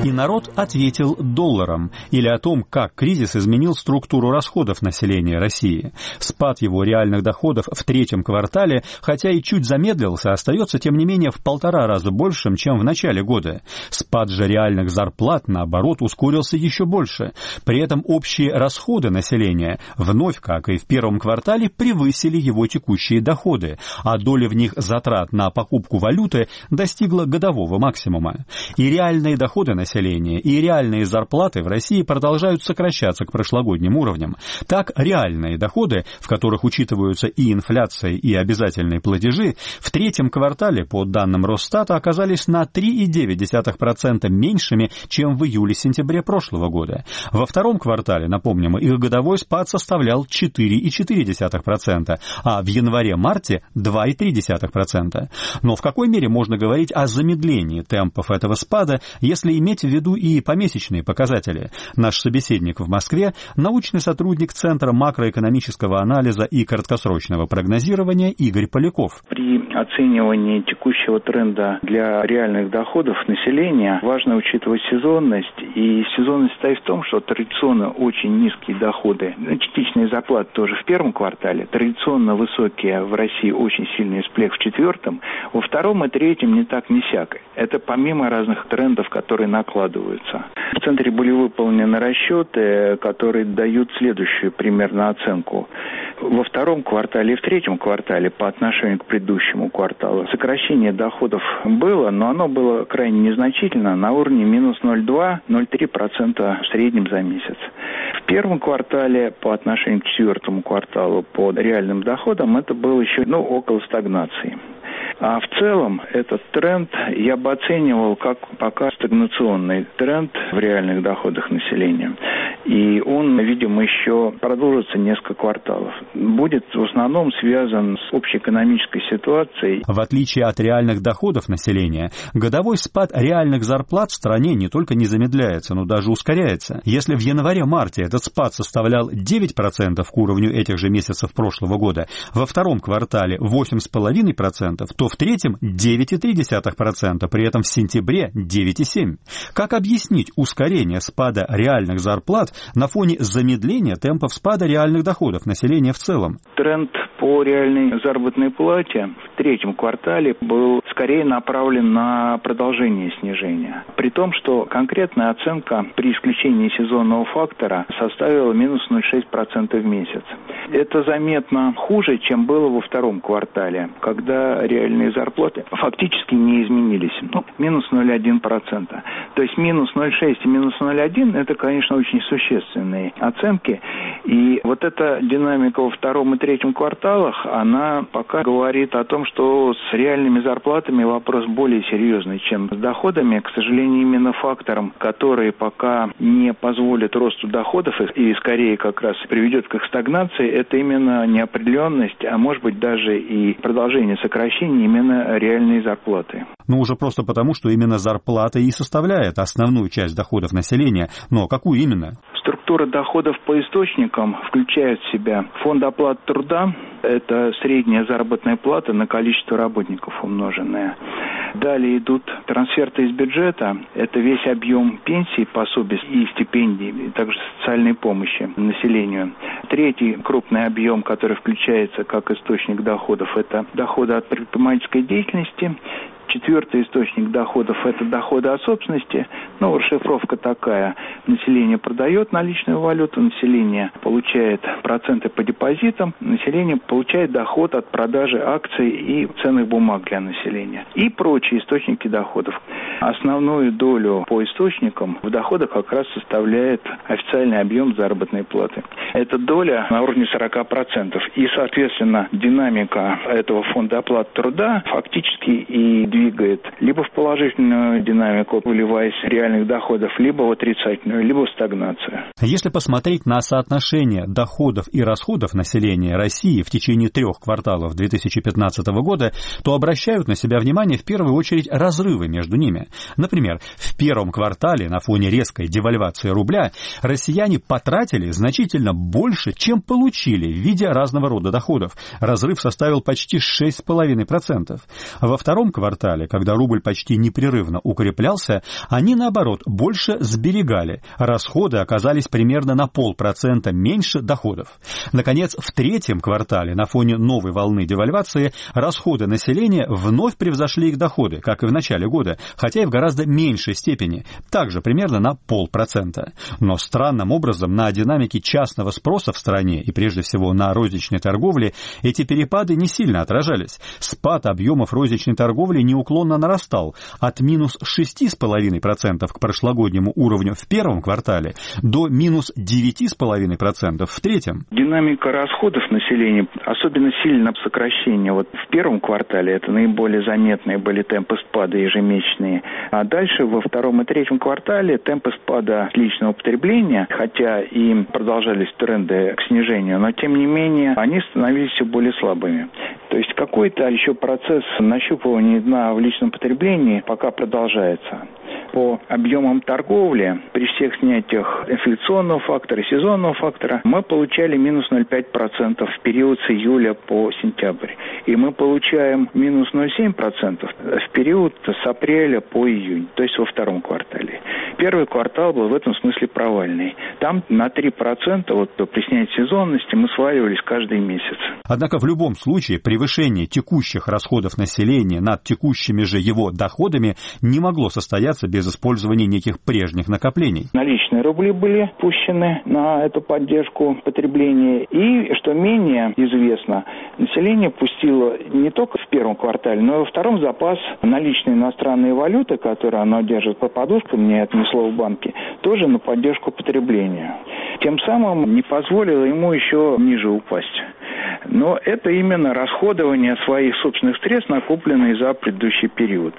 И народ ответил долларом, или о том, как кризис изменил структуру расходов населения России. Спад его реальных доходов в третьем квартале, хотя и чуть замедлился, остается, тем не менее, в полтора раза большим, чем в начале года. Спад же реальных зарплат, наоборот, ускорился еще больше. При этом общие расходы населения вновь, как и в первом квартале, превысили его текущие доходы, а доля в них затрат на покупку валюты достигла годового максимума. И реальные доходы населения, и реальные зарплаты в России продолжают сокращаться к прошлогодним уровням. Так, реальные доходы, в которых учитываются и инфляция, и обязательные платежи, в третьем квартале, по данным Росстата, оказались на три целых девять десятых процента меньшими, чем в июле-сентябре прошлого года. Во втором квартале, напомним, их годовой спад составлял четыре целых четыре десятых процента, а в январе-марте два целых три десятых процента. Но в какой мере можно говорить о замедлении темпов этого спада, если иметь в виду и помесячные показатели? Наш собеседник в Москве – научный сотрудник Центра макроэкономического анализа и краткосрочного прогнозирования Игорь Поляков. При оценивании текущего тренда для реальных доходов населения важно учитывать сезонность. И сезонность состоит в том, что традиционно очень низкие доходы, частичные зарплаты тоже в первом квартале, традиционно высокие в России очень сильный всплеск в четвертом, во втором и третьем не так, не сяк. Это помимо разных трендов, которые накладываются. В центре были выполнены расчеты, которые дают следующую примерно оценку. Во втором квартале и в третьем квартале по отношению к предыдущему кварталу сокращение доходов было, но оно было крайне незначительно, на уровне минус ноль целых два - ноль целых три десятых процента в среднем за месяц. В первом квартале по отношению к четвертому кварталу по реальным доходам это было еще ну, около стагнации. А в целом этот тренд я бы оценивал как пока стагнационный тренд в реальных доходах населения. И он, видимо, еще продолжится несколько кварталов. Будет в основном связан с общеэкономической ситуацией. В отличие от реальных доходов населения, годовой спад реальных зарплат в стране не только не замедляется, но даже ускоряется. Если в январе-марте этот спад составлял девять процентов к уровню этих же месяцев прошлого года, во втором квартале восемь целых пять десятых процента, то в третьем девять целых три десятых процента, при этом в сентябре девять целых семь десятых процента. Как объяснить ускорение спада реальных зарплат на фоне замедления темпов спада реальных доходов населения в целом? Тренд по реальной заработной плате в третьем квартале был скорее направлен на продолжение снижения. При том, что конкретная оценка при исключении сезонного фактора составила минус ноль целых шесть десятых процента в месяц. Это заметно хуже, чем было во втором квартале, когда реальные зарплаты фактически не изменились. Ну, минус ноль целых один десятых процента. То есть минус ноль целых шесть десятых и минус ноль целых один десятых это, конечно, очень существенные оценки. И вот эта динамика во втором и третьем кварталах, она пока говорит о том, что с реальными зарплатами вопрос более серьезный, чем с доходами. К сожалению, именно фактором, который пока не позволит росту доходов и скорее как раз приведет к их стагнации, это именно неопределенность, а может быть даже и продолжение сокращения именно реальной зарплаты. Ну, уже просто потому, что именно зарплата и составляет основную часть доходов населения. Но какую именно? Структура доходов по источникам включает в себя фонд оплаты труда, это средняя заработная плата на количество работников умноженная. Далее идут трансферты из бюджета, это весь объем пенсий, пособий и стипендий, и также социальной помощи населению. Третий крупный объем, который включается как источник доходов, это доходы от предпринимательской деятельности. Четвертый источник доходов – это доходы от собственности. Ну, расшифровка такая. Население продает наличную валюту, население получает проценты по депозитам, население получает доход от продажи акций и ценных бумаг для населения. И прочие источники доходов. Основную долю по источникам в доходах как раз составляет официальный объем заработной платы. Эта доля на уровне сорок процентов. И, соответственно, динамика этого фонда оплаты труда фактически и двигает либо в положительную динамику, выливаясь реальных доходов, либо в отрицательную, либо в стагнацию. Если посмотреть на соотношение доходов и расходов населения России в течение трех кварталов две тысячи пятнадцатого года, то обращают на себя внимание в первую очередь разрывы между ними. населения. Например, в первом квартале на фоне резкой девальвации рубля россияне потратили значительно больше, чем получили в виде разного рода доходов. Разрыв составил почти шесть целых пять десятых процента. Во втором квартале, когда рубль почти непрерывно укреплялся, они, наоборот, больше сберегали. Расходы оказались примерно на полпроцента меньше доходов. Наконец, в третьем квартале, на фоне новой волны девальвации, расходы населения вновь превзошли их доходы, как и в начале года, хотя и в гораздо меньшей степени, также примерно на полпроцента. Но странным образом на динамике частного спроса в стране, и прежде всего на розничной торговле, эти перепады не сильно отражались. Спад объемов розничной торговли неуклонно нарастал от минус шесть целых пять десятых процента к прошлогоднему уровню в первом квартале до минус девять целых пять десятых процента в третьем. Динамика расходов населения особенно сильно сокращение. Вот в первом квартале это наиболее заметные были темпы спада ежемесячные, а дальше во втором и третьем квартале темпы спада личного потребления, хотя и продолжались тренды к снижению, но тем не менее они становились все более слабыми. То есть какой-то еще процесс нащупывания дна в личном потреблении пока продолжается. По объемам торговли при всех снятиях инфляционного фактора и сезонного фактора мы получали минус ноль целых пять десятых процента в период с июля по сентябрь. И мы получаем минус ноль целых семь десятых процента в период с апреля по июнь, то есть во втором квартале. Первый квартал был в этом смысле провальный. Там на три процента вот, при снятии сезонности мы сваливались каждый месяц. Однако в любом случае превышение текущих расходов населения над текущими же его доходами не могло состояться без использования неких прежних накоплений. Наличные рубли были пущены на эту поддержку потребления. И, что менее известно, население пустило не только в первом квартале, но и во втором запас наличной иностранной валюты, которую оно держит по подушкам, не отнесло в банки, тоже на поддержку потребления. Тем самым не позволило ему еще ниже упасть. Но это именно расходование своих собственных средств, накопленные за предыдущий период.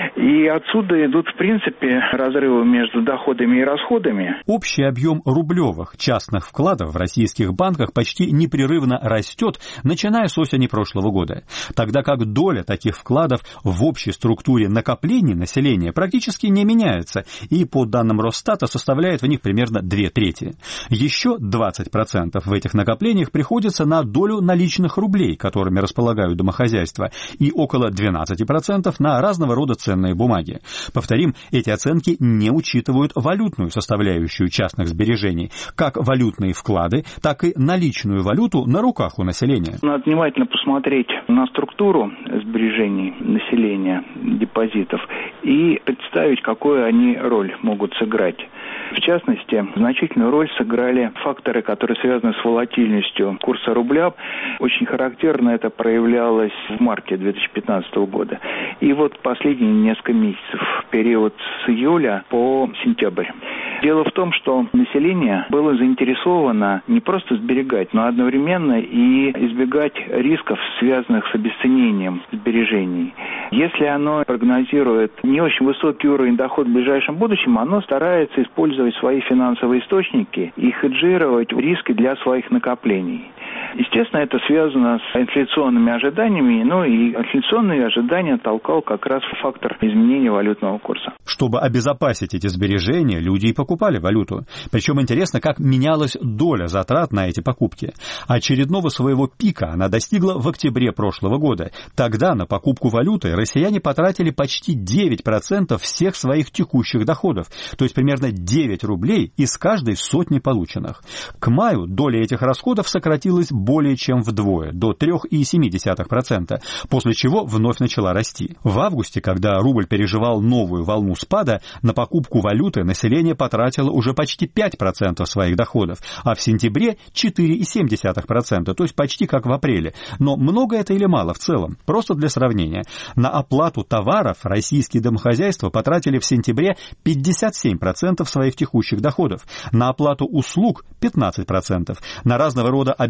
И отсюда идут, в принципе, разрывы между доходами и расходами. Общий объем рублевых частных вкладов в российских банках почти непрерывно растет, начиная с осени прошлого года, тогда как доля таких вкладов в общей структуре накоплений населения практически не меняется и, по данным Росстата, составляет в них примерно две трети. Еще двадцать процентов в этих накоплениях приходится на долю наличных рублей, которыми располагают домохозяйства, и около двенадцать процентов на разного рода ценные бумаги. Повторим, эти оценки не учитывают валютную составляющую частных сбережений, как валютные вклады, так и наличную валюту на руках у населения. Надо внимательно посмотреть на структуру сбережений населения, депозитов, и представить, какую они роль могут сыграть. В частности, значительную роль сыграли факторы, которые связаны с волатильностью курса рубля. Очень характерно это проявлялось в марте две тысячи пятнадцатого года. И вот последние несколько месяцев, период с июля по сентябрь. Дело в том, что население было заинтересовано не просто сберегать, но одновременно и избегать рисков, связанных с обесценением сбережений. Если оно прогнозирует не очень высокий уровень дохода в ближайшем будущем, оно старается использовать свои финансовые источники и хеджировать риски для своих накоплений. Естественно, это связано с инфляционными ожиданиями, но и инфляционные ожидания толкал как раз фактор изменения валютного курса. Чтобы обезопасить эти сбережения, люди и покупали валюту. Причем интересно, как менялась доля затрат на эти покупки. Очередного своего пика она достигла в октябре прошлого года. Тогда на покупку валюты россияне потратили почти девять процентов всех своих текущих доходов, то есть примерно девять рублей из каждой сотни полученных. К маю доля этих расходов сократилась более чем вдвое, до три целых семь десятых процента, после чего вновь начала расти. В августе, когда рубль переживал новую волну спада, на покупку валюты население потратило уже почти пять процентов своих доходов, а в сентябре четыре целых семь десятых процента, то есть почти как в апреле. Но много это или мало в целом? Просто для сравнения. На оплату товаров российские домохозяйства потратили в сентябре пятьдесят семь процентов своих текущих доходов, на оплату услуг пятнадцать процентов, на разного рода обязательства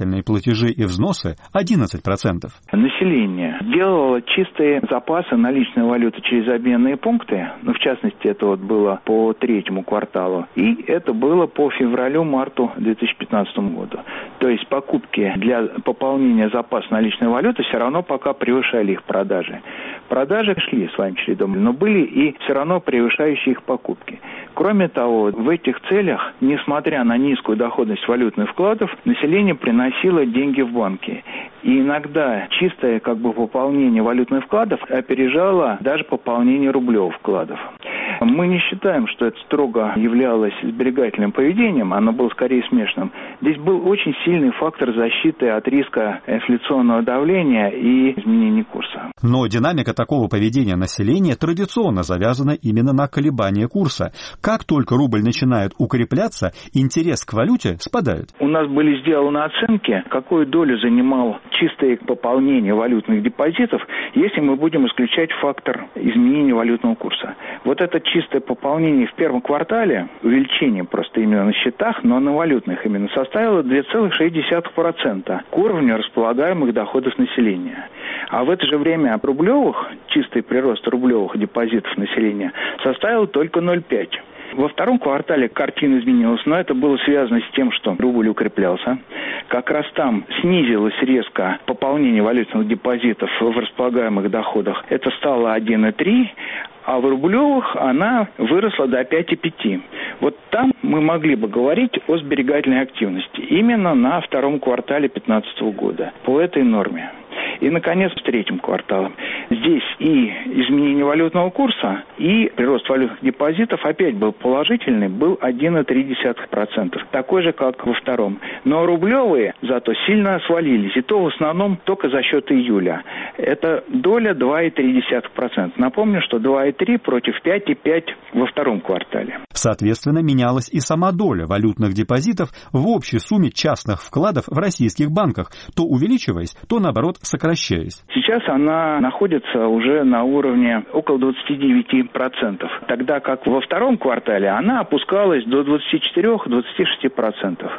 обязательные платежи и взносы одиннадцать процентов. Население делало чистые запасы наличной валюты через обменные пункты, ну, в частности, это вот было по третьему кварталу, и это было по февралю-марту две тысячи пятнадцатому году. То есть покупки для пополнения запаса наличной валюты все равно пока превышали их продажи. Продажи шли своим чередом, но были и все равно превышающие их покупки. Кроме того, в этих целях, несмотря на низкую доходность валютных вкладов, население приносило деньги в банки. И иногда чистое как бы пополнение валютных вкладов опережало даже пополнение рублевых вкладов. Мы не считаем, что это строго являлось сберегательным поведением, оно было скорее смешанным. Здесь был очень сильный фактор защиты от риска инфляционного давления и изменения курса. Но динамика такого поведения населения традиционно завязана именно на колебания курса. Как только рубль начинает укрепляться, интерес к валюте спадает. У нас были сделаны оценки, какую долю занимал чистое пополнение валютных депозитов, если мы будем исключать фактор изменения валютного курса. Вот это чистое пополнение в первом квартале, увеличение просто именно на счетах, но на валютных именно, составило два целых шесть десятых процента к уровню располагаемых доходов населения. А в это же время рублевых, чистый прирост рублевых депозитов населения составил только ноль целых пять десятых процента. Во втором квартале картина изменилась, но это было связано с тем, что рубль укреплялся. Как раз там снизилось резко пополнение валютных депозитов в располагаемых доходах. Это стало один целых три десятых процента. А в рублевых она выросла до пять целых пять десятых процента. Вот там мы могли бы говорить о сберегательной активности именно на втором квартале две тысячи пятнадцатого года по этой норме. И, наконец, в третьем квартале. Здесь и изменение валютного курса, и прирост валютных депозитов опять был положительный, был один целых три десятых процента. Такой же, как во втором. Но рублевые зато сильно свалились. И то в основном только за счет июля. Это доля два целых три десятых процента. Напомню, что два целых три против пять целых пять десятых во втором квартале. Соответственно, менялась и сама доля валютных депозитов в общей сумме частных вкладов в российских банках, то увеличиваясь, то, наоборот, сокращаясь. Сейчас она находится уже на уровне около двадцать девять процентов, тогда как во втором квартале она опускалась до двадцать четыре - двадцать шесть процентов.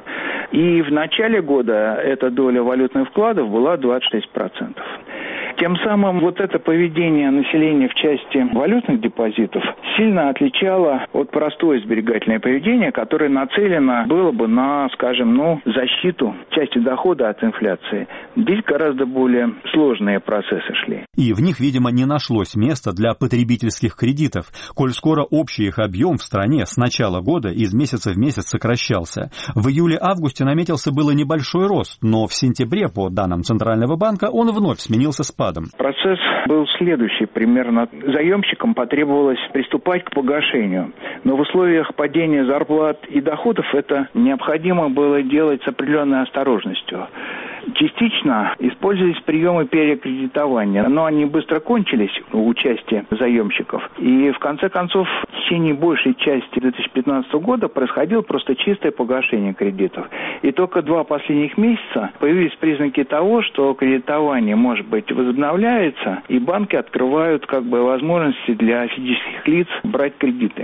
И в начале года эта доля валютных вкладов была двадцать шесть процентов. Тем самым вот это поведение населения в части валютных депозитов сильно отличало от простое сберегательное поведение, которое нацелено было бы на, скажем, ну, защиту части дохода от инфляции. Здесь гораздо более сложные процессы шли. И в них, видимо, не нашлось места для потребительских кредитов, коль скоро общий их объем в стране с начала года из месяца в месяц сокращался. В июле-августе наметился было небольшой рост, но в сентябре, по данным Центрального банка, он вновь сменился спадом. Процесс был следующий. Примерно заемщикам потребовалось приступать к погашению. Но в условиях падения зарплат и доходов это необходимо было делать с определенной осторожностью. Частично использовались приемы перекредитования, но они быстро кончились у части заемщиков. И в конце концов, в течение большей части две тысячи пятнадцатого года происходило просто чистое погашение кредитов. И только два последних месяца появились признаки того, что кредитование, может быть, возобновляется, и банки открывают как бы возможности для физических лиц брать кредиты.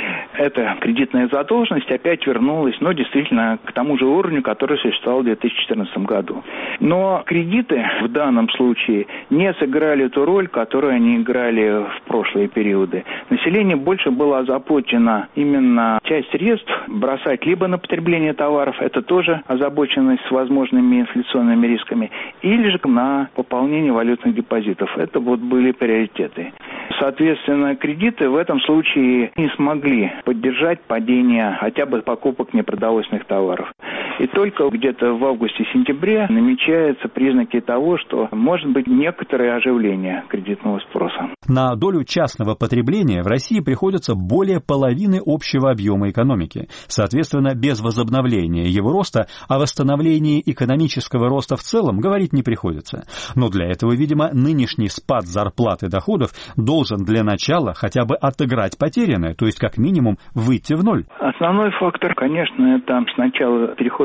Эта кредитная задолженность опять вернулась, но действительно к тому же уровню, который существовал в две тысячи четырнадцатом году. Но кредиты в данном случае не сыграли ту роль, которую они играли в прошлые периоды. Население больше было озабочено именно часть средств бросать либо на потребление товаров, это тоже озабоченность с возможными инфляционными рисками, или же на пополнение валютных депозитов. Это вот были приоритеты. Соответственно, кредиты в этом случае не смогли поддержать падение хотя бы покупок непродовольственных товаров. И только где-то в августе-сентябре намечаются признаки того, что может быть некоторое оживление кредитного спроса. На долю частного потребления в России приходится более половины общего объема экономики. Соответственно, без возобновления его роста о восстановлении экономического роста в целом говорить не приходится. Но для этого, видимо, нынешний спад зарплат и доходов должен для начала хотя бы отыграть потерянное, то есть как минимум выйти в ноль. Основной фактор, конечно, это сначала переход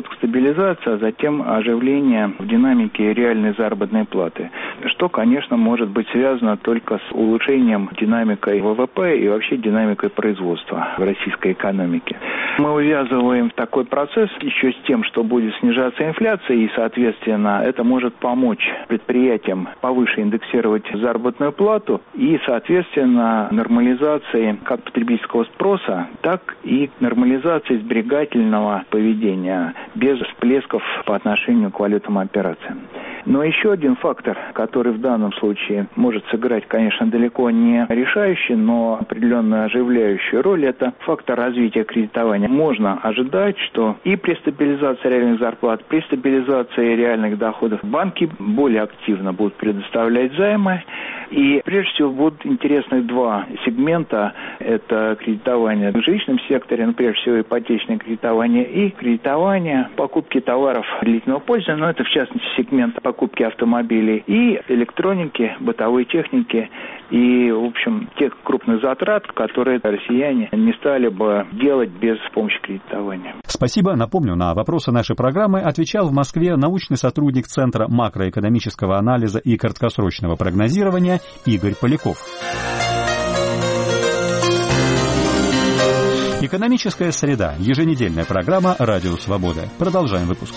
приведет к стабилизации, а затем оживлению в динамике реальной заработной платы, что, конечно, может быть связано только с улучшением динамикой ВВП и вообще динамикой производства в российской экономике. Мы увязываем такой процесс еще с тем, что будет снижаться инфляция, и, соответственно, это может помочь предприятиям повыше индексировать заработную плату и, соответственно, нормализации как потребительского спроса, так и нормализации сберегательного поведения без всплесков по отношению к валютным операциям. Но еще один фактор, который в данном случае может сыграть, конечно, далеко не решающий, но определенную оживляющую роль, это фактор развития кредитования. Можно ожидать, что и при стабилизации реальных зарплат, при стабилизации реальных доходов банки более активно будут предоставлять займы. И прежде всего будут интересны два сегмента. Это кредитование в жилищном секторе, ну, прежде всего ипотечное кредитование и кредитование покупки товаров длительного пользования, но это в частности сегмент покупки автомобилей и электроники, бытовой техники и, в общем, тех крупных затрат, которые россияне не стали бы делать без помощи кредитования. Спасибо. Напомню, на вопросы нашей программы отвечал в Москве научный сотрудник Центра макроэкономического анализа и краткосрочного прогнозирования Игорь Поляков. Экономическая среда. Еженедельная программа «Радио Свобода». Продолжаем выпуск.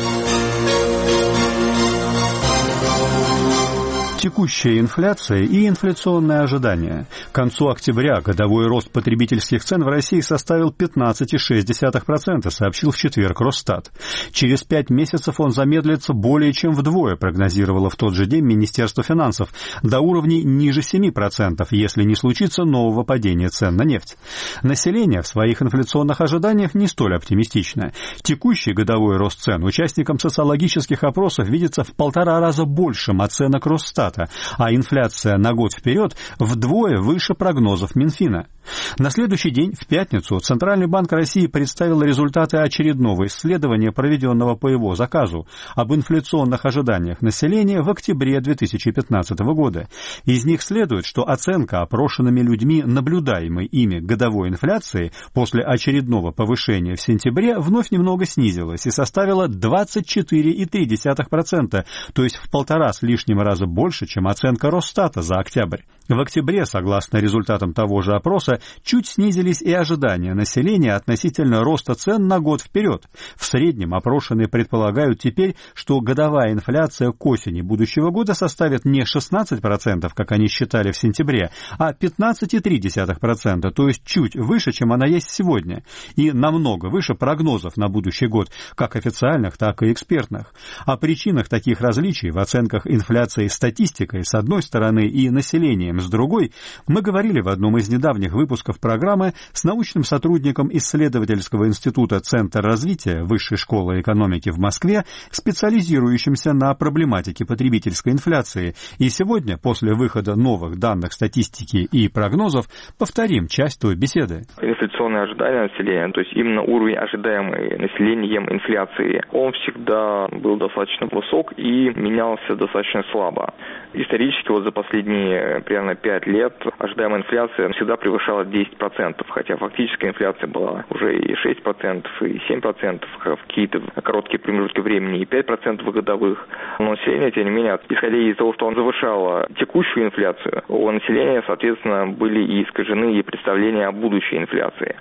Текущая инфляция и инфляционное ожидание. К концу октября годовой рост потребительских цен в России составил пятнадцать целых шесть десятых процента, сообщил в четверг Росстат. Через пять месяцев он замедлится более чем вдвое, прогнозировало в тот же день Министерство финансов, до уровней ниже семи процентов, если не случится нового падения цен на нефть. Население в своих инфляционных ожиданиях не столь оптимистично. Текущий годовой рост цен участникам социологических опросов видится в полтора раза большим оценок Росстата, а инфляция на год вперед вдвое выше прогнозов Минфина. На следующий день, в пятницу, Центральный банк России представил результаты очередного исследования, проведенного по его заказу, об инфляционных ожиданиях населения в октябре две тысячи пятнадцатого года. Из них следует, что оценка опрошенными людьми наблюдаемой ими годовой инфляции после очередного повышения в сентябре вновь немного снизилась и составила двадцать четыре целых три десятых процента, то есть в полтора с лишним раза больше, чем оценка Росстата за октябрь. В октябре, согласно результатам того же опроса, чуть снизились и ожидания населения относительно роста цен на год вперед. В среднем опрошенные предполагают теперь, что годовая инфляция к осени будущего года составит не шестнадцать процентов, как они считали в сентябре, а пятнадцать целых три десятых процента, то есть чуть выше, чем она есть сегодня, и намного выше прогнозов на будущий год, как официальных, так и экспертных. О причинах таких различий в оценках инфляции статистикой с одной стороны и населением с другой мы говорили в одном из недавних выпусков программы с научным сотрудником исследовательского института Центр развития Высшей школы экономики в Москве, специализирующимся на проблематике потребительской инфляции. И сегодня, после выхода новых данных статистики и прогнозов, повторим часть той беседы. Инфляционные ожидания населения, то есть именно уровень ожидаемый населением инфляции, он всегда был достаточно высок и менялся достаточно слабо. Исторически вот за последние примерно пять лет ожидаемая инфляция всегда превышала десять процентов, хотя фактическая инфляция была уже и шесть процентов, и семь процентов, в какие-то короткие промежутки времени и пять процентов годовых. Но население, тем не менее, исходя из того, что он завышало текущую инфляцию, у населения, соответственно, были и искажены и представления о будущей инфляции.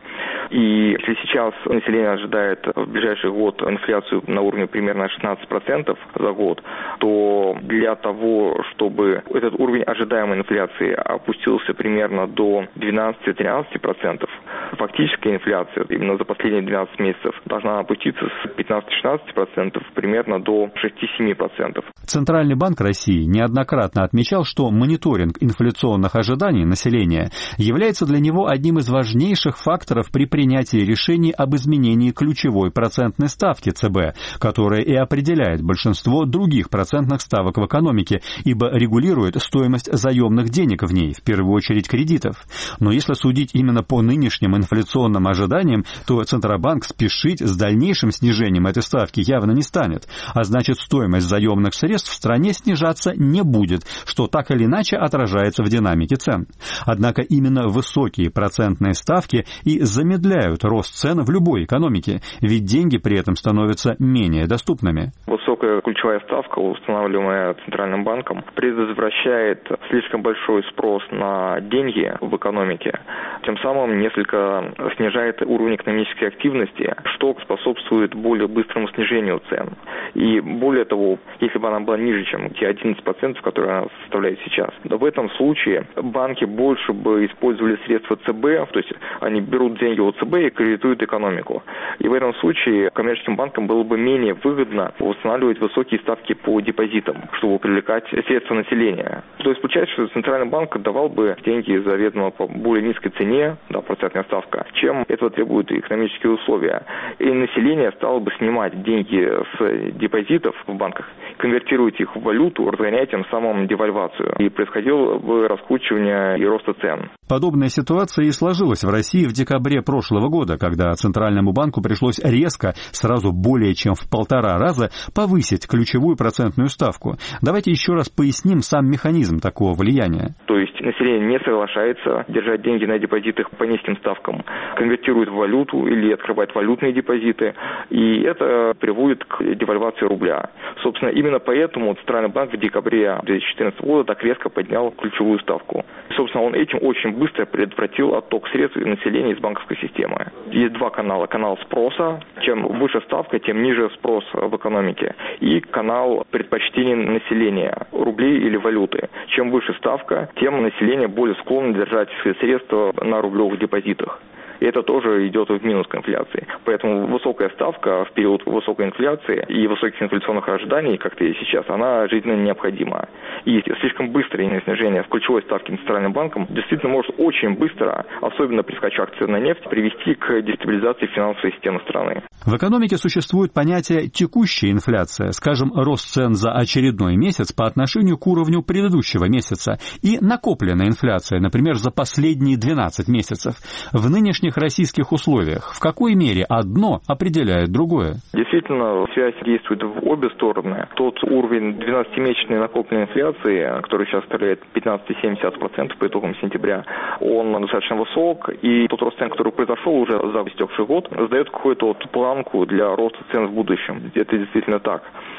И если сейчас население ожидает в ближайший год инфляцию на уровне примерно шестнадцать процентов за год, то для того, чтобы этот уровень ожидаемой инфляции опустился примерно до двенадцать-тринадцать процентов, фактическая инфляция именно за последние двенадцать месяцев должна опуститься с пятнадцать-шестнадцать процентов примерно до шесть-семь процентов. Центральный банк России неоднократно отмечал, что мониторинг инфляционных ожиданий населения является для него одним из важнейших факторов при принятии решений об изменении ключевой процентной ставки ЦБ, которая и определяет большинство других процентных ставок в экономике, ибо регулирует стоимость заемных денег в ней, в первую очередь кредитов. Но если судить именно по нынешним инфляционным инфляционным ожиданиям, то Центробанк спешить с дальнейшим снижением этой ставки явно не станет, а значит стоимость заемных средств в стране снижаться не будет, что так или иначе отражается в динамике цен. Однако именно высокие процентные ставки и замедляют рост цен в любой экономике, ведь деньги при этом становятся менее доступными. Высокая ключевая ставка, устанавливаемая Центральным банком, предотвращает слишком большой спрос на деньги в экономике, тем самым несколько снижает уровень экономической активности, что способствует более быстрому снижению цен. И более того, если бы она была ниже, чем те одиннадцать процентов, которые она составляет сейчас, то в этом случае банки больше бы использовали средства ЦБ, то есть они берут деньги у ЦБ и кредитуют экономику. И в этом случае коммерческим банкам было бы менее выгодно устанавливать высокие ставки по депозитам, чтобы привлекать средства населения. То есть получается, что Центральный банк давал бы деньги заведомо по более низкой цене, да, процентная ставка, чем этого требуют экономические условия. И население стало бы снимать деньги с депозитов в банках, конвертировать их в валюту, разгоняя тем самым девальвацию. И происходило бы раскручивание и роста цен. Подобная ситуация и сложилась в России в декабре прошлого года, когда Центральному банку пришлось резко, сразу более чем в полтора раза, повысить ключевую процентную ставку. Давайте еще раз поясним сам механизм такого влияния. То есть население не соглашается держать деньги на депозитах по низким ставкам, конвертирует в валюту или открывает валютные депозиты, и это приводит к девальвации рубля. Собственно, именно поэтому Центральный банк в декабре две тысячи четырнадцатого года так резко поднял ключевую ставку. Собственно, он этим очень быстро предотвратил отток средств и населения из банковской системы. Есть два канала. Канал спроса. Чем выше ставка, тем ниже спрос в экономике. И канал предпочтений населения, рублей или валюты. Чем выше ставка, тем население более склонно держать средства на рублевых депозитах. И это тоже идет в минус к инфляции. Поэтому высокая ставка в период высокой инфляции и высоких инфляционных ожиданий, как и сейчас, она жизненно необходима. И слишком быстрое снижение ключевой ставки Центральным банком действительно может очень быстро, особенно при скачках цен на нефть, привести к дестабилизации финансовой системы страны. В экономике существует понятие «текущая инфляция», скажем, рост цен за очередной месяц по отношению к уровню предыдущего месяца, и накопленная инфляция, например, за последние двенадцать месяцев. В нынешних российских условиях в какой мере одно определяет другое? Действительно, связь действует в обе стороны. Тот уровень двенадцатимесячной накопленной инфляции, который сейчас составляет пятнадцать целых семь десятых процента по итогам сентября, он достаточно высок, и тот рост цен, который произошел уже за истекший год, задает какую-то вот планку для роста цен в будущем. Это действительно так.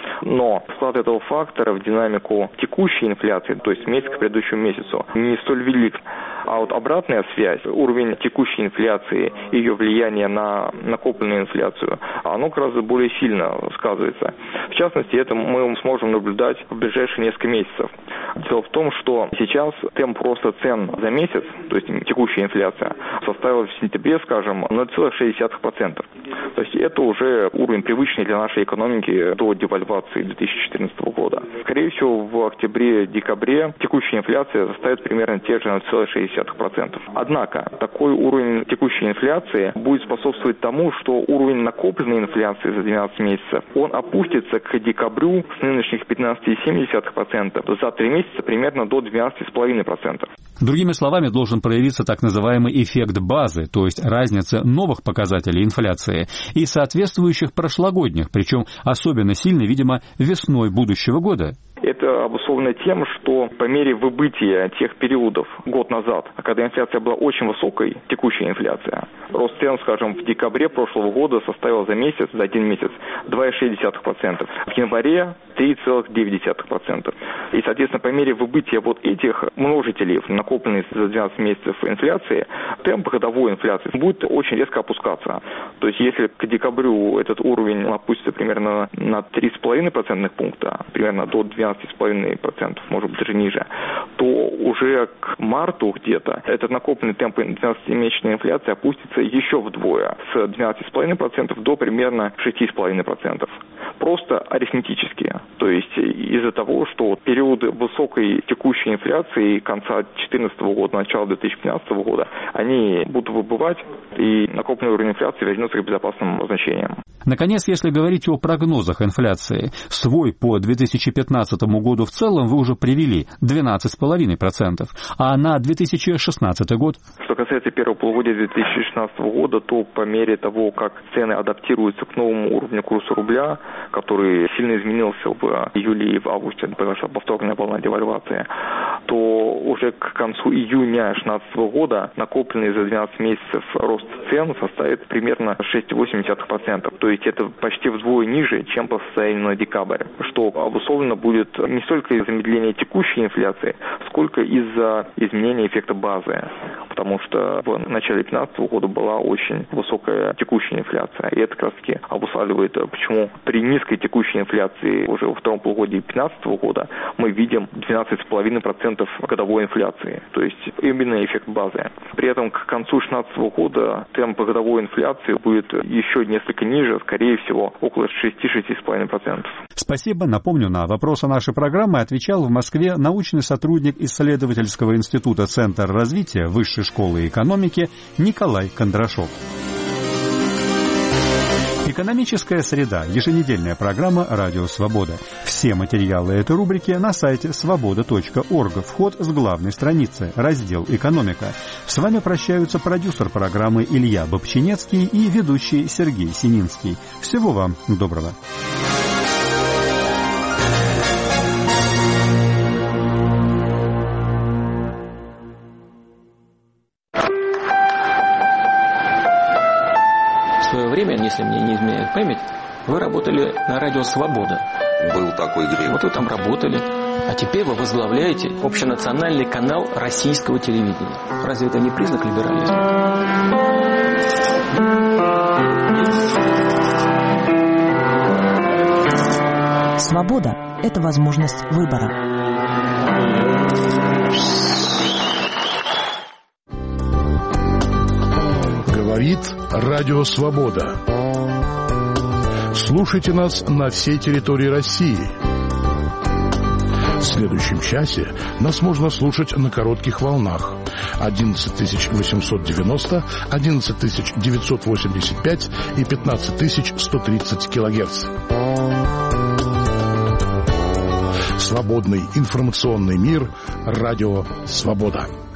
Но вклад этого фактора в динамику текущей инфляции, то есть месяц к предыдущему месяцу, не столь велик. А вот обратная связь, уровень текущей инфляции и ее влияние на накопленную инфляцию, оно гораздо более сильно сказывается. В частности, это мы сможем наблюдать в ближайшие несколько месяцев. Дело в том, что сейчас темп роста цен за месяц, то есть текущая инфляция, составила в сентябре, скажем, ноль целых шесть десятых процента. То есть это уже уровень привычный для нашей экономики до девальвации две тысячи четырнадцатого года. Скорее всего, в октябре-декабре текущая инфляция составит примерно те же ноль целых шесть десятых процента. Однако, такой уровень текущей инфляции будет способствовать тому, что уровень накопленной инфляции за двенадцать месяцев, он опустится к декабрю с нынешних пятнадцать целых семь десятых процента за три месяца примерно до двенадцать целых пять десятых процента. Другими словами, должен проявиться так называемый эффект базы, то есть разница новых показателей инфляции и соответствующих прошлогодних, причем особенно сильно, видимо, весной будущего года. Это обусловлено тем, что по мере выбытия тех периодов год назад, когда инфляция была очень высокой, текущая инфляция, рост цен, скажем, в декабре прошлого года составил за месяц, за один месяц, два целых шесть десятых процента. В январе три целых девять десятых процента. И, соответственно, по мере выбытия вот этих множителей, накопленных за двенадцать месяцев инфляции, темп годовой инфляции будет очень резко опускаться. То есть, если к декабрю этот уровень опустится примерно на три целых пять десятых процентных пункта, примерно до двенадцати целых пять десятых процента, может быть, даже ниже, то уже к марту где-то этот накопленный темп двенадцатимесячной инфляции опустится еще вдвое, с двенадцати целых пяти десятых процента до примерно шести целых пяти десятых процента. Просто арифметически. То есть из-за того, что периоды высокой текущей инфляции конца две тысячи четырнадцатого года, начала две тысячи пятнадцатого года, они будут выбывать, и накопленный уровень инфляции вернется к безопасным значениям. Наконец, если говорить о прогнозах инфляции, свой по две тысячи пятнадцатому году в целом вы уже привели двенадцать целых пять десятых процента, а на две тысячи шестнадцатый год? Что касается первого полугодия две тысячи шестнадцатого года, то по мере того, как цены адаптируются к новому уровню курса рубля, который сильно изменился в июле и в августе, произошла повторная волна девальвации, то уже к концу июня две тысячи шестнадцатого года накопленный за двенадцать месяцев рост цен составит примерно шесть целых восемь десятых процента. То есть это почти вдвое ниже, чем по состоянию на декабрь, что обусловлено будет не столько из-за замедления текущей инфляции, сколько из-за изменения эффекта базы. Потому что в начале две тысячи пятнадцатого года была очень высокая текущая инфляция. И это как раз таки обуславливает, почему при низкой текущей инфляции уже во втором полугодии две тысячи пятнадцатого года мы видим двенадцать целых пять десятых процента годовой инфляции. То есть именно эффект базы. При этом к концу две тысячи шестнадцатого года темп годовой инфляции будет еще несколько ниже, скорее всего, около шесть-шесть целых пять десятых процента. Спасибо. Напомню, на вопросы нашей программы отвечал в Москве научный сотрудник исследовательского института Центр развития Высшей школы экономики Николай Кондрашов. Экономическая среда. Еженедельная программа «Радио Свобода». Все материалы этой рубрики на сайте свобода точка орг. Вход с главной страницы. Раздел «Экономика». С вами прощаются продюсер программы Илья Бобчинецкий и ведущий Сергей Сининский. Всего вам доброго. В свое время, если мне не изменяет память, вы работали на радио «Свобода». Был такой грех. Вот вы там работали. А теперь вы возглавляете общенациональный канал российского телевидения. Разве это не признак либерализма? Свобода – это возможность выбора. Говорит Радио Свобода. Слушайте нас на всей территории России. В следующем часе нас можно слушать на коротких волнах одиннадцать тысяч восемьсот девяносто, одиннадцать тысяч девятьсот восемьдесят пять и пятнадцать тысяч сто тридцать килогерц. Свободный информационный мир. Радио Свобода.